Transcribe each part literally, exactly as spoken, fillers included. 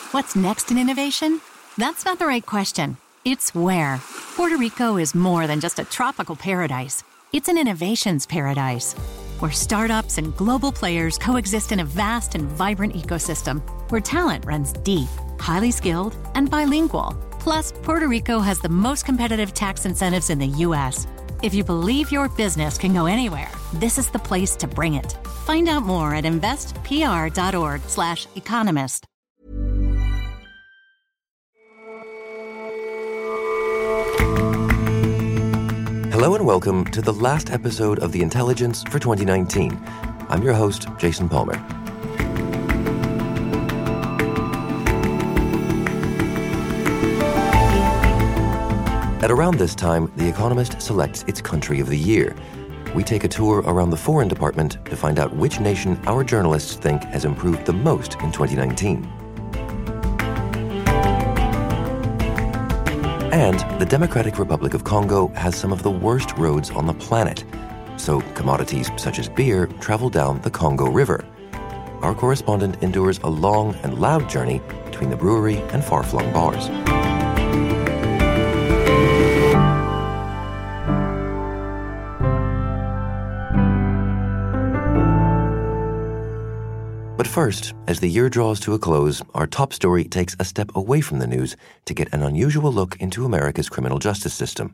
What's next in innovation? That's not the right question. It's where. Puerto Rico is more than just a tropical paradise. It's an innovations paradise, where startups and global players coexist in a vast and vibrant ecosystem, where talent runs deep, highly skilled, and bilingual. Plus, Puerto Rico has the most competitive tax incentives in the U S. If you believe your business can go anywhere, this is the place to bring it. Find out more at investpr.org slash economist. Hello and welcome to the last episode of The Intelligence for twenty nineteen. I'm your host, Jason Palmer. At around this time, The Economist selects its Country of the Year. We take a tour around the Foreign Department to find out which nation our journalists think has improved the most in twenty nineteen. And the Democratic Republic of Congo has some of the worst roads on the planet. So commodities such as beer travel down the Congo River. Our correspondent endures a long and loud journey between the brewery and far-flung bars. But first, as the year draws to a close, our top story takes a step away from the news to get an unusual look into America's criminal justice system.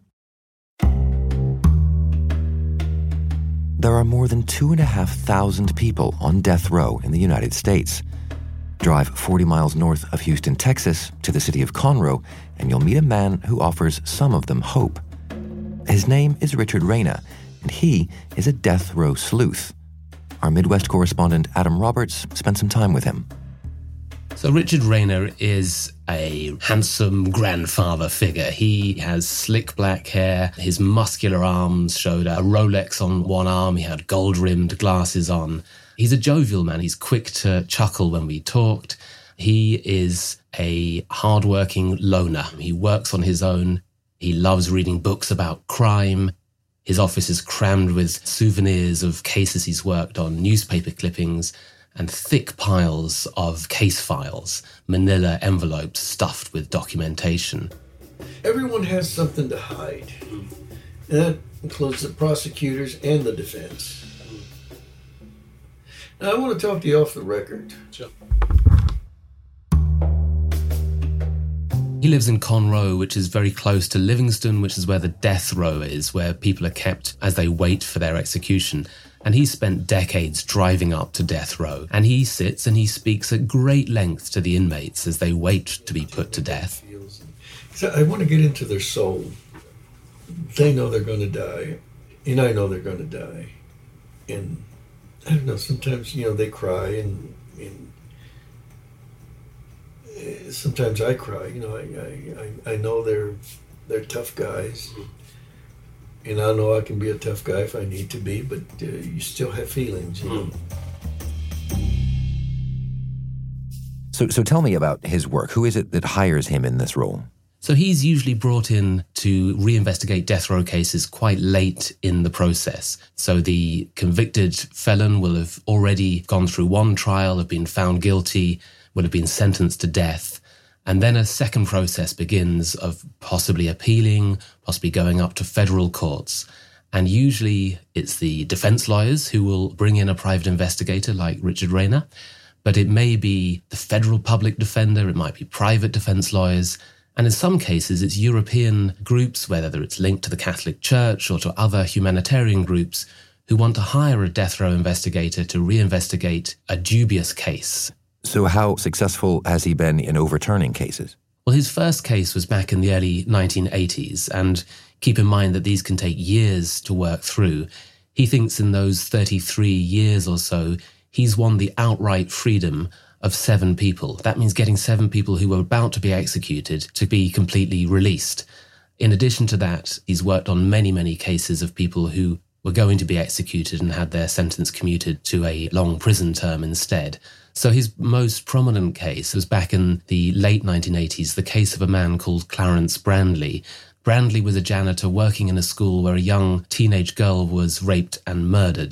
There are more than two and a half thousand people on death row in the United States. Drive forty miles north of Houston, Texas, to the city of Conroe, and you'll meet a man who offers some of them hope. His name is Richard Reyna, and he is a death row sleuth. Our Midwest correspondent, Adam Roberts, spent some time with him. So Richard Reyna is a handsome grandfather figure. He has slick black hair. His muscular arms showed a Rolex on one arm. He had gold-rimmed glasses on. He's a jovial man. He's quick to chuckle when we talked. He is a hardworking loner. He works on his own. He loves reading books about crime. His office is crammed with souvenirs of cases he's worked on, newspaper clippings, and thick piles of case files, manila envelopes stuffed with documentation. Everyone has something to hide. And that includes the prosecutors and the defense. Now, I want to talk to you off the record. Sure. He lives in Conroe, which is very close to Livingston, which is where the death row is, where people are kept as they wait for their execution. And he spent decades driving up to death row. And he sits and he speaks at great length to the inmates as they wait to be put to death. So I want to get into their soul. They know they're going to die, and I know they're going to die. And I don't know, sometimes, you know, they cry and... and sometimes I cry, you know, I, I, I know they're they're tough guys, and I know I can be a tough guy if I need to be, but uh, you still have feelings, you know. So, so tell me about his work. Who is it that hires him in this role? So he's usually brought in to reinvestigate death row cases quite late in the process. So the convicted felon will have already gone through one trial, have been found guilty, would have been sentenced to death. And then a second process begins of possibly appealing, possibly going up to federal courts. And usually it's the defense lawyers who will bring in a private investigator like Richard Reyna. But it may be the federal public defender, it might be private defense lawyers. And in some cases, it's European groups, whether it's linked to the Catholic Church or to other humanitarian groups, who want to hire a death row investigator to reinvestigate a dubious case. So how successful has he been in overturning cases? Well, his first case was back in the early nineteen eighties, and keep in mind that these can take years to work through. He thinks in those thirty-three years or so, he's won the outright freedom of seven people. That means getting seven people who were about to be executed to be completely released. In addition to that, he's worked on many, many cases of people who were going to be executed and had their sentence commuted to a long prison term instead. So his most prominent case was back in the late nineteen eighties, the case of a man called Clarence Brandley. Brandley was a janitor working in a school where a young teenage girl was raped and murdered.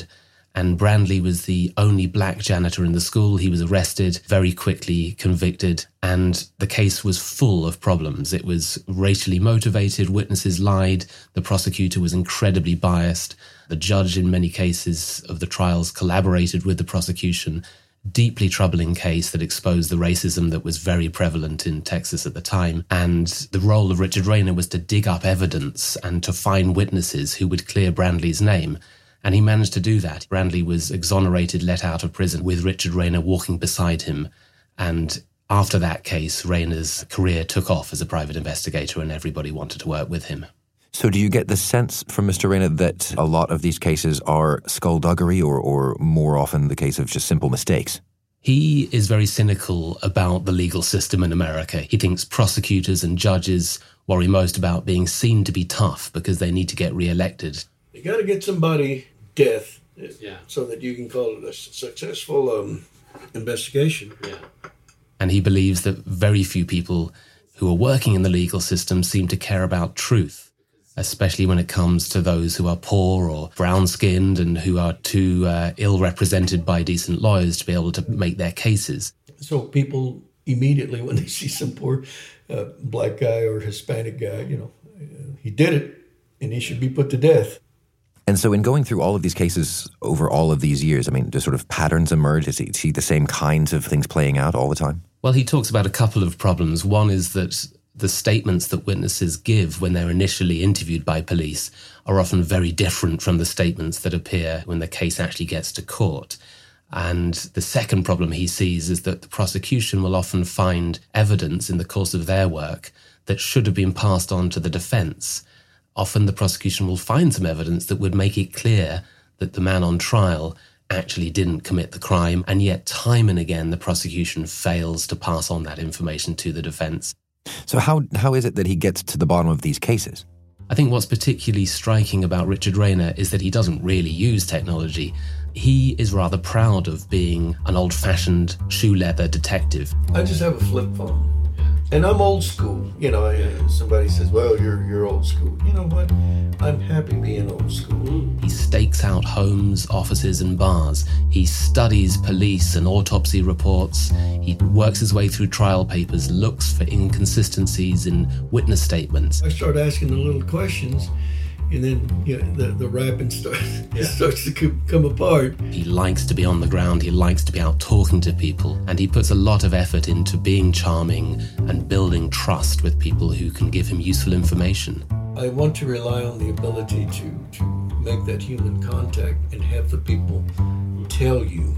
And Brandley was the only black janitor in the school. He was arrested, very quickly convicted, and the case was full of problems. It was racially motivated, witnesses lied, the prosecutor was incredibly biased, the judge in many cases of the trials collaborated with the prosecution. Deeply troubling case that exposed the racism that was very prevalent in Texas at the time. And the role of Richard Rayner was to dig up evidence and to find witnesses who would clear Brandley's name. And he managed to do that. Brandley was exonerated, let out of prison, with Richard Rayner walking beside him. And after that case, Rayner's career took off as a private investigator and everybody wanted to work with him. So do you get the sense from Mister Rayner that a lot of these cases are skullduggery or, or more often the case of just simple mistakes? He is very cynical about the legal system in America. He thinks prosecutors and judges worry most about being seen to be tough because they need to get re-elected. You got to get somebody death yeah. so that you can call it a successful um, investigation. Yeah. And he believes that very few people who are working in the legal system seem to care about truth, especially when it comes to those who are poor or brown-skinned and who are too uh, ill-represented by decent lawyers to be able to make their cases. So people immediately, when they see some poor uh, black guy or Hispanic guy, you know, uh, he did it and he should be put to death. And so in going through all of these cases over all of these years, I mean, do sort of patterns emerge? Is he see the same kinds of things playing out all the time? Well, he talks about a couple of problems. One is that the statements that witnesses give when they're initially interviewed by police are often very different from the statements that appear when the case actually gets to court. And the second problem he sees is that the prosecution will often find evidence in the course of their work that should have been passed on to the defense. Often the prosecution will find some evidence that would make it clear that the man on trial actually didn't commit the crime, and yet time and again the prosecution fails to pass on that information to the defense. So how how is it that he gets to the bottom of these cases? I think what's particularly striking about Richard Rayner is that he doesn't really use technology. He is rather proud of being an old-fashioned shoe-leather detective. I just have a flip phone. And I'm old school. You know, I, somebody says, well, you're you're old school. You know what? I'm happy being old school. He stakes out homes, offices and bars. He studies police and autopsy reports. He works his way through trial papers, looks for inconsistencies in witness statements. I start asking the little questions, and then you know, the, the rapping starts, yeah. starts to come apart. He likes to be on the ground, he likes to be out talking to people, and he puts a lot of effort into being charming and building trust with people who can give him useful information. I want to rely on the ability to, to make that human contact and have the people tell you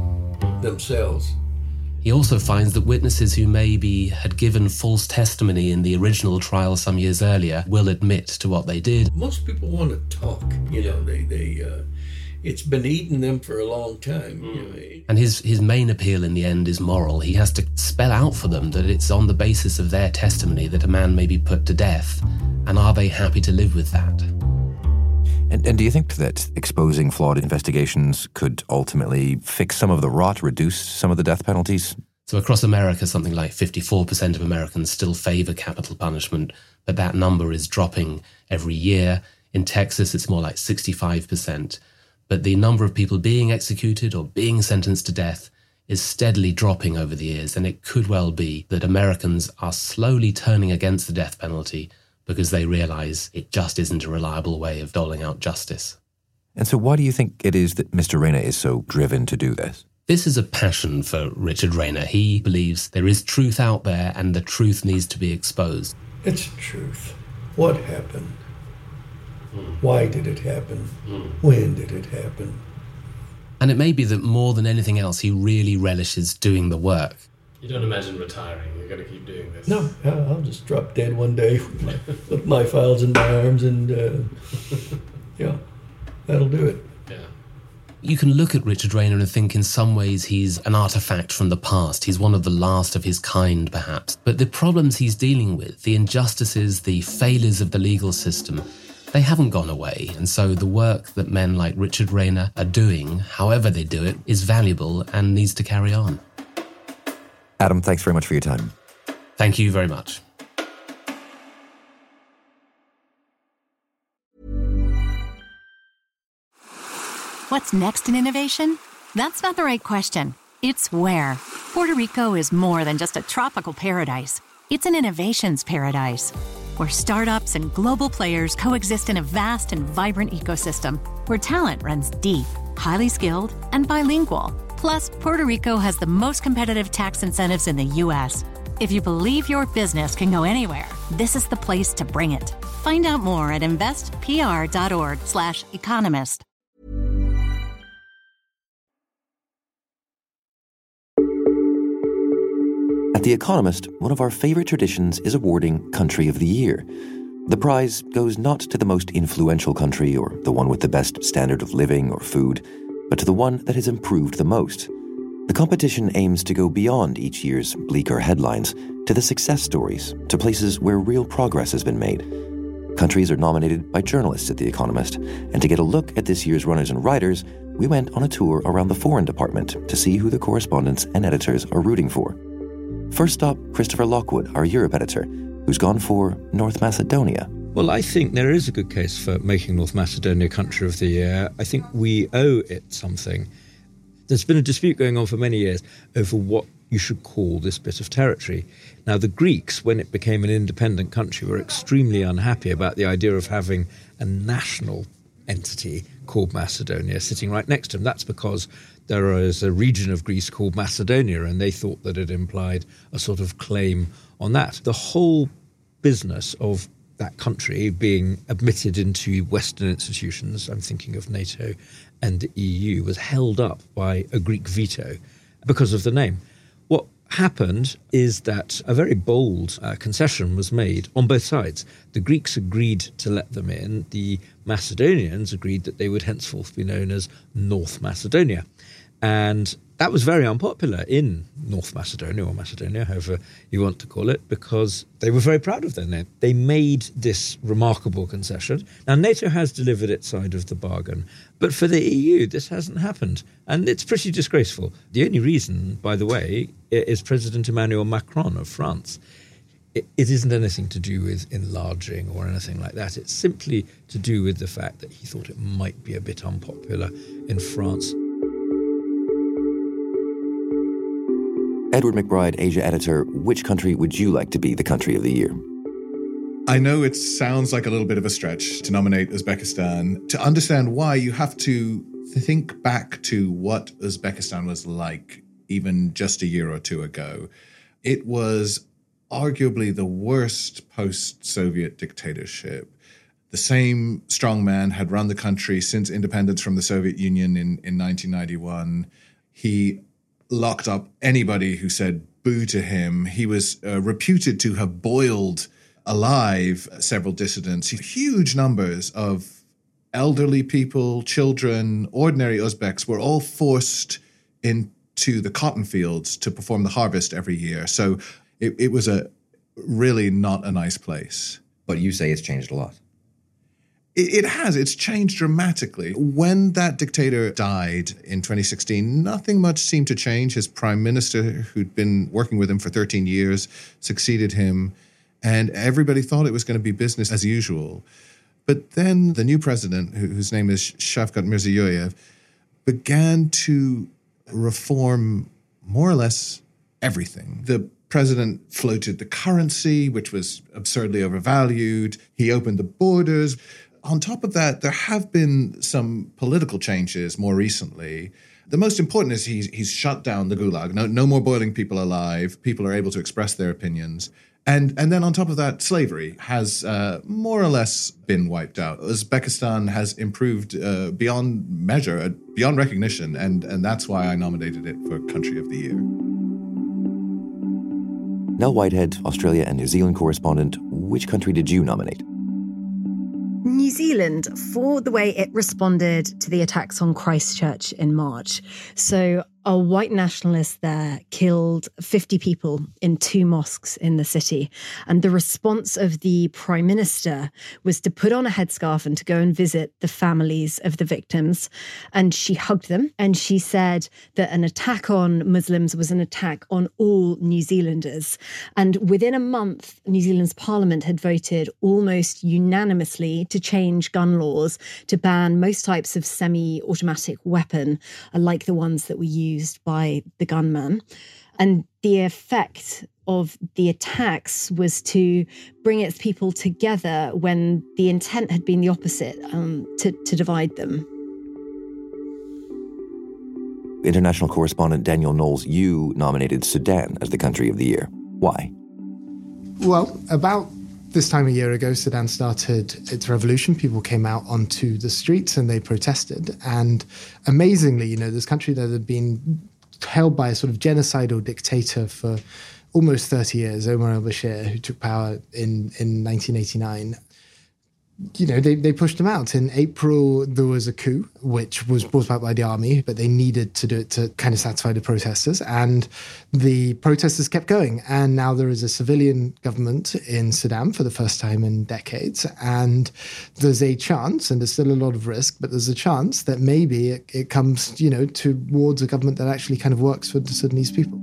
themselves. He also finds that witnesses who maybe had given false testimony in the original trial some years earlier will admit to what they did. Most people want to talk, you know, they, they, uh, it's been eating them for a long time. Mm. You know. And his, his main appeal in the end is moral. He has to spell out for them that it's on the basis of their testimony that a man may be put to death. And are they happy to live with that? And, and do you think that exposing flawed investigations could ultimately fix some of the rot, reduce some of the death penalties? So across America, something like fifty-four percent of Americans still favor capital punishment, but that number is dropping every year. In Texas, it's more like sixty-five percent. But the number of people being executed or being sentenced to death is steadily dropping over the years, and it could well be that Americans are slowly turning against the death penalty because they realize it just isn't a reliable way of doling out justice. And so why do you think it is that Mister Rayner is so driven to do this? This is a passion for Richard Rayner. He believes there is truth out there and the truth needs to be exposed. It's truth. What happened? Mm. Why did it happen? Mm. When did it happen? And it may be that more than anything else, he really relishes doing the work. You don't imagine retiring. You're going to keep doing this. No, I'll just drop dead one day with my, with my files in my arms and, uh, yeah, that'll do it. Yeah. You can look at Richard Rayner and think in some ways he's an artifact from the past. He's one of the last of his kind, perhaps. But the problems he's dealing with, the injustices, the failures of the legal system, they haven't gone away. And so the work that men like Richard Rayner are doing, however they do it, is valuable and needs to carry on. Adam, thanks very much for your time. Thank you very much. What's next in innovation? That's not the right question. It's where. Puerto Rico is more than just a tropical paradise. It's an innovations paradise, where startups and global players coexist in a vast and vibrant ecosystem, where talent runs deep, highly skilled, and bilingual. Plus, Puerto Rico has the most competitive tax incentives in the U S. If you believe your business can go anywhere, this is the place to bring it. Find out more at investpr.org slash economist. At The Economist, one of our favorite traditions is awarding Country of the Year. The prize goes not to the most influential country or the one with the best standard of living or food, but to the one that has improved the most. The competition aims to go beyond each year's bleaker headlines to the success stories, to places where real progress has been made. Countries are nominated by journalists at The Economist, and to get a look at this year's runners and writers, we went on a tour around the foreign department to see who the correspondents and editors are rooting for. First stop, Christopher Lockwood, our Europe editor, who's gone for North Macedonia. Well, I think there is a good case for making North Macedonia Country of the Year. I think we owe it something. There's been a dispute going on for many years over what you should call this bit of territory. Now, the Greeks, when it became an independent country, were extremely unhappy about the idea of having a national entity called Macedonia sitting right next to them. That's because there is a region of Greece called Macedonia, and they thought that it implied a sort of claim on that. The whole business of that country being admitted into Western institutions, I'm thinking of NATO and the E U, was held up by a Greek veto because of the name. What happened is that a very bold uh, concession was made on both sides. The Greeks agreed to let them in. The Macedonians agreed that they would henceforth be known as North Macedonia. And that was very unpopular in North Macedonia, or Macedonia, however you want to call it, because they were very proud of their name. They made this remarkable concession. Now, NATO has delivered its side of the bargain, but for the E U, this hasn't happened. And it's pretty disgraceful. The only reason, by the way, is President Emmanuel Macron of France. It, it isn't anything to do with enlarging or anything like that. It's simply to do with the fact that he thought it might be a bit unpopular in France. Edward McBride, Asia editor, which country would you like to be the country of the year? I know it sounds like a little bit of a stretch to nominate Uzbekistan. To understand why, you have to think back to what Uzbekistan was like even just a year or two ago. It was arguably the worst post-Soviet dictatorship. The same strongman had run the country since independence from the Soviet Union in, in nineteen ninety-one. He locked up anybody who said boo to him. He was uh, reputed to have boiled alive several dissidents. Huge numbers of elderly people, children, ordinary Uzbeks were all forced into the cotton fields to perform the harvest every year. So it, it was a really not a nice place. But you say it's changed a lot. It has. It's changed dramatically. When that dictator died in twenty sixteen, nothing much seemed to change. His prime minister, who'd been working with him for thirteen years, succeeded him, and everybody thought it was going to be business as usual. But then the new president, whose name is Shavkat Mirziyoyev, began to reform more or less everything. The president floated the currency, which was absurdly overvalued. He opened the borders. On top of that, there have been some political changes more recently. The most important is he's, he's shut down the gulag. No, no more boiling people alive. People are able to express their opinions. And and then on top of that, slavery has uh, more or less been wiped out. Uzbekistan has improved uh, beyond measure, uh, beyond recognition, and, and that's why I nominated it for Country of the Year. Nell Whitehead, Australia and New Zealand correspondent, which country did you nominate? New Zealand, for the way it responded to the attacks on Christchurch in March. So A white nationalist there killed fifty people in two mosques in the city. And the response of the prime minister was to put on a headscarf and to go and visit the families of the victims. And she hugged them. And she said that an attack on Muslims was an attack on all New Zealanders. And within a month, New Zealand's parliament had voted almost unanimously to change gun laws to ban most types of semi-automatic weapon, like the ones that were used by the gunman. And the effect of the attacks was to bring its people together when the intent had been the opposite, um, to, to divide them. International correspondent Daniel Knowles, you nominated Sudan as the country of the year. Why? Well, about this time a year ago, Sudan started its revolution. People came out onto the streets and they protested. And amazingly, you know, this country that had been held by a sort of genocidal dictator for almost thirty years, Omar al-Bashir, who took power in, in nineteen eighty-nine, you know, they, they pushed him out. In April, there was a coup, which was brought about by the army, but they needed to do it to kind of satisfy the protesters. And the protesters kept going. And now there is a civilian government in Sudan for the first time in decades. And there's a chance, and there's still a lot of risk, but there's a chance that maybe it, it comes, you know, towards a government that actually kind of works for the Sudanese people.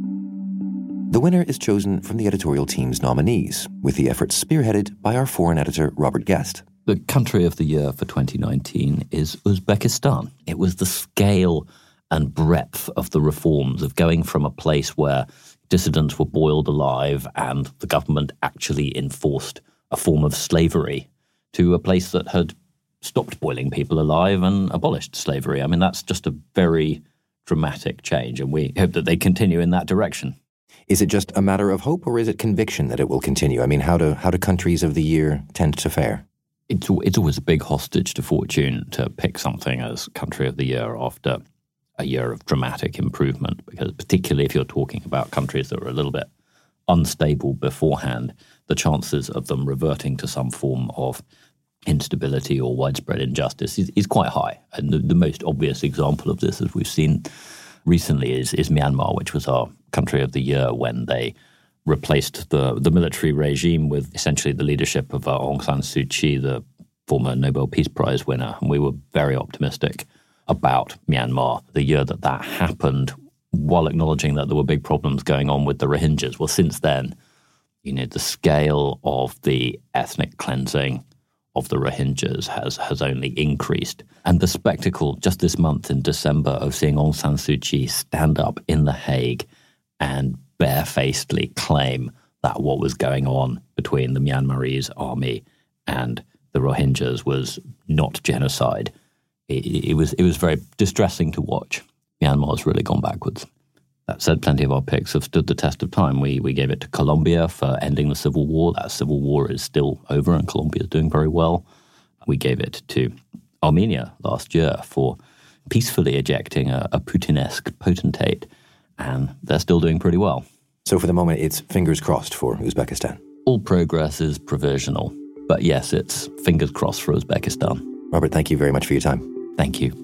The winner is chosen from the editorial team's nominees, with the effort spearheaded by our foreign editor, Robert Guest. The country of the year for twenty nineteen is Uzbekistan. It was the scale and breadth of the reforms of going from a place where dissidents were boiled alive and the government actually enforced a form of slavery to a place that had stopped boiling people alive and abolished slavery. I mean, that's just a very dramatic change, and we hope that they continue in that direction. Is it just a matter of hope, or is it conviction that it will continue? I mean, how do how do countries of the year tend to fare? It's it's always a big hostage to fortune to pick something as country of the year after a year of dramatic improvement, because particularly if you're talking about countries that were a little bit unstable beforehand, the chances of them reverting to some form of instability or widespread injustice is, is quite high. And the, the most obvious example of this, as we've seen recently, is, is Myanmar, which was our country of the year when they replaced the, the military regime with essentially the leadership of uh, Aung San Suu Kyi, the former Nobel Peace Prize winner. And we were very optimistic about Myanmar the year that that happened, while acknowledging that there were big problems going on with the Rohingyas. Well, since then, you know, the scale of the ethnic cleansing of the Rohingyas has, has only increased. And the spectacle just this month in December of seeing Aung San Suu Kyi stand up in The Hague and barefacedly claim that what was going on between the Myanmarese army and the Rohingyas was not genocide. It, it was it was very distressing to watch. Myanmar's really gone backwards. That said, plenty of our picks have stood the test of time. We we gave it to Colombia for ending the civil war. That civil war is still over and Colombia is doing very well. We gave it to Armenia last year for peacefully ejecting a, a Putin-esque potentate, and they're still doing pretty well. So for the moment, it's fingers crossed for Uzbekistan. All progress is provisional, but yes, it's fingers crossed for Uzbekistan. Robert, thank you very much for your time. Thank you.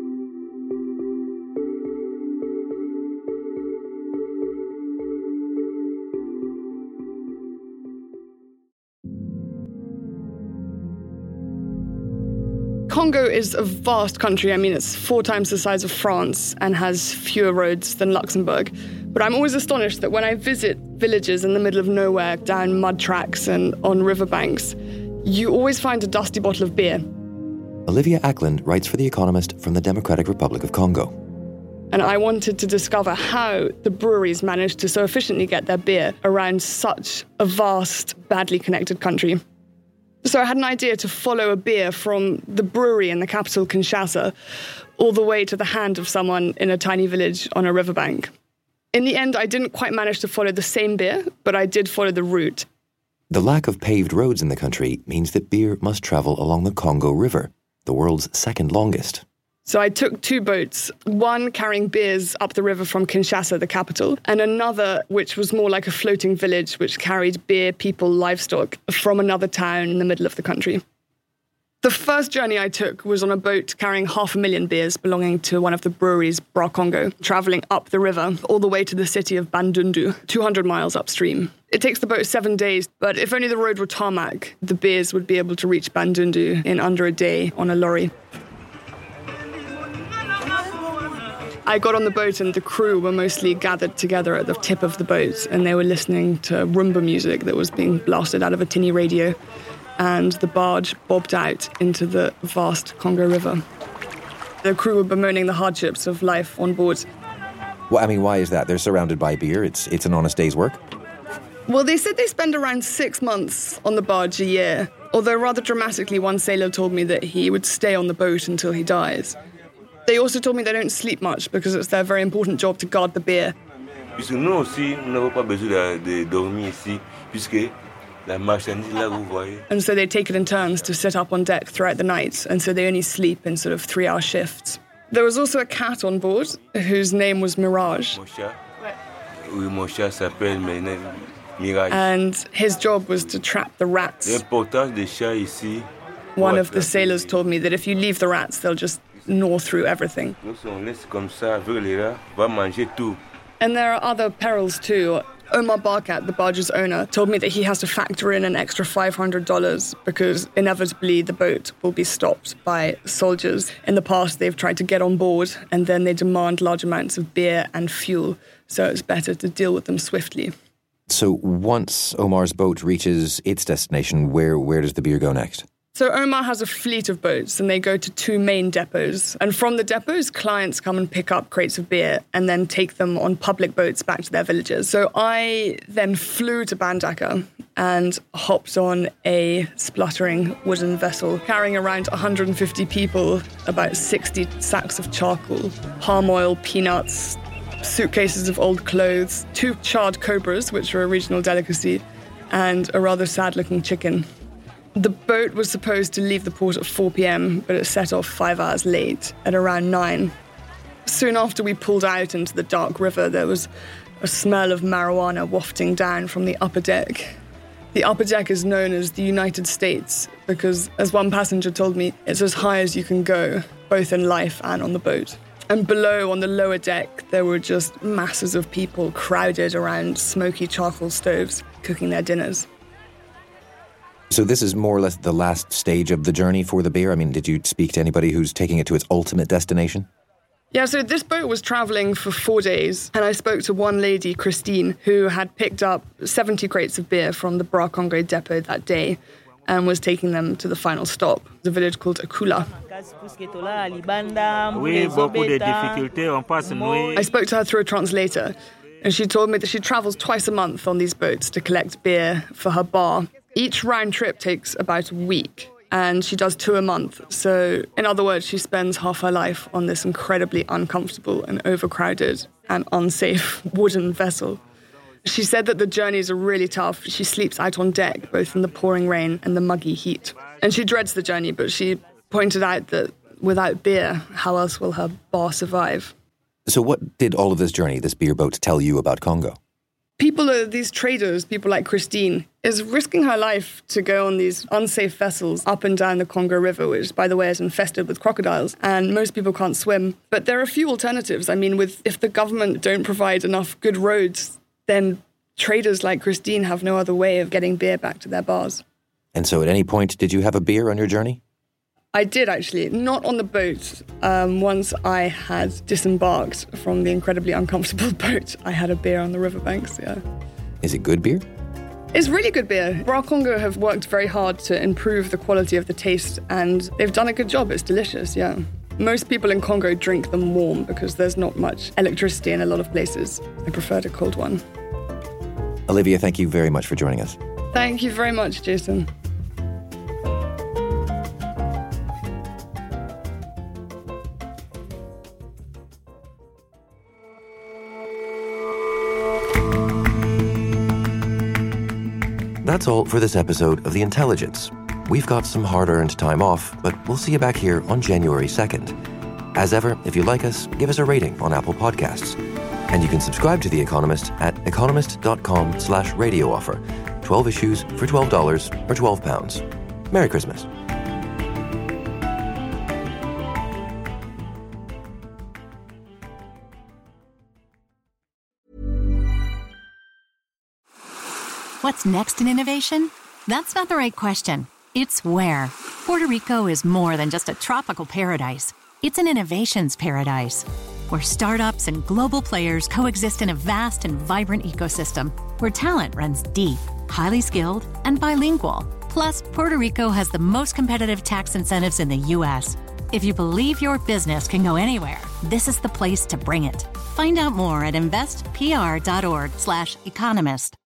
Congo is a vast country. I mean, it's four times the size of France and has fewer roads than Luxembourg. But I'm always astonished that when I visit villages in the middle of nowhere, down mud tracks and on riverbanks, you always find a dusty bottle of beer. Olivia Ackland writes for The Economist from the Democratic Republic of Congo. And I wanted to discover how the breweries managed to so efficiently get their beer around such a vast, badly connected country. So I had an idea to follow a beer from the brewery in the capital, Kinshasa, all the way to the hand of someone in a tiny village on a riverbank. In the end, I didn't quite manage to follow the same beer, but I did follow the route. The lack of paved roads in the country means that beer must travel along the Congo River, the world's second longest. So I took two boats, one carrying beers up the river from Kinshasa, the capital, and another which was more like a floating village which carried beer, people, livestock from another town in the middle of the country. The first journey I took was on a boat carrying half a million beers belonging to one of the breweries, Bra Congo, travelling up the river all the way to the city of Bandundu, two hundred miles upstream. It takes the boat seven days, but if only the road were tarmac, the beers would be able to reach Bandundu in under a day on a lorry. I got on the boat and the crew were mostly gathered together at the tip of the boat, and they were listening to rumba music that was being blasted out of a tinny radio. And the barge bobbed out into the vast Congo River. The crew were bemoaning the hardships of life on board. Well, I mean, why is that? They're surrounded by beer. It's it's an honest day's work. Well, they said they spend around six months on the barge a year. Although rather dramatically, one sailor told me that he would stay on the boat until he dies. They also told me they don't sleep much because it's their very important job to guard the beer. Puisque nous aussi, nous n'avons pas besoin de dormir ici, puisque and so they take it in turns to sit up on deck throughout the night, and so they only sleep in sort of three-hour shifts. There was also a cat on board, whose name was Mirage. And his job was to trap the rats. One of the sailors told me that if you leave the rats, they'll just gnaw through everything. And there are other perils too. Omar Barkat, the barge's owner, told me that he has to factor in an extra five hundred dollars because inevitably the boat will be stopped by soldiers. In the past, they've tried to get on board and then they demand large amounts of beer and fuel, so it's better to deal with them swiftly. So once Omar's boat reaches its destination, where, where does the beer go next? So Omar has a fleet of boats and they go to two main depots. And from the depots, clients come and pick up crates of beer and then take them on public boats back to their villages. So I then flew to Bandaka and hopped on a spluttering wooden vessel carrying around one hundred fifty people, about sixty sacks of charcoal, palm oil, peanuts, suitcases of old clothes, two charred cobras, which are a regional delicacy, and a rather sad-looking chicken. The boat was supposed to leave the port at four p.m, but it set off five hours late at around nine. Soon after we pulled out into the dark river, there was a smell of marijuana wafting down from the upper deck. The upper deck is known as the United States because, as one passenger told me, it's as high as you can go, both in life and on the boat. And below, on the lower deck, there were just masses of people crowded around smoky charcoal stoves, cooking their dinners. So this is more or less the last stage of the journey for the beer? I mean, did you speak to anybody who's taking it to its ultimate destination? Yeah, so this boat was travelling for four days, and I spoke to one lady, Christine, who had picked up seventy crates of beer from the Bra Congo depot that day and was taking them to the final stop, the village called Akula. I spoke to her through a translator, and she told me that she travels twice a month on these boats to collect beer for her bar. Each round trip takes about a week, and she does two a month. So, in other words, she spends half her life on this incredibly uncomfortable and overcrowded and unsafe wooden vessel. She said that the journeys are really tough. She sleeps out on deck, both in the pouring rain and the muggy heat. And she dreads the journey, but she pointed out that without beer, how else will her bar survive? So what did all of this journey, this beer boat, tell you about Congo? People, are, these traders, people like Christine, is risking her life to go on these unsafe vessels up and down the Congo River, which, by the way, is infested with crocodiles, and most people can't swim. But there are a few alternatives. I mean, with if the government don't provide enough good roads, then traders like Christine have no other way of getting beer back to their bars. And so at any point, did you have a beer on your journey? I did, actually. Not on the boat. Um, once I had disembarked from the incredibly uncomfortable boat, I had a beer on the riverbanks, yeah. Is it good beer? It's really good beer. Bra Congo have worked very hard to improve the quality of the taste, and they've done a good job. It's delicious, yeah. Most people in Congo drink them warm because there's not much electricity in a lot of places. I preferred a cold one. Olivia, thank you very much for joining us. Thank you very much, Jason. That's all for this episode of The Intelligence. We've got some hard-earned time off, but we'll see you back here on January second. As ever, if you like us, give us a rating on Apple Podcasts. And you can subscribe to The Economist at economist.com slash radio offer. twelve issues for twelve dollars or twelve pounds. Merry Christmas. What's next in innovation? That's not the right question. It's where. Puerto Rico is more than just a tropical paradise. It's an innovations paradise, where startups and global players coexist in a vast and vibrant ecosystem, where talent runs deep, highly skilled, and bilingual. Plus, Puerto Rico has the most competitive tax incentives in the U S. If you believe your business can go anywhere, this is the place to bring it. Find out more at investpr.org slash economist.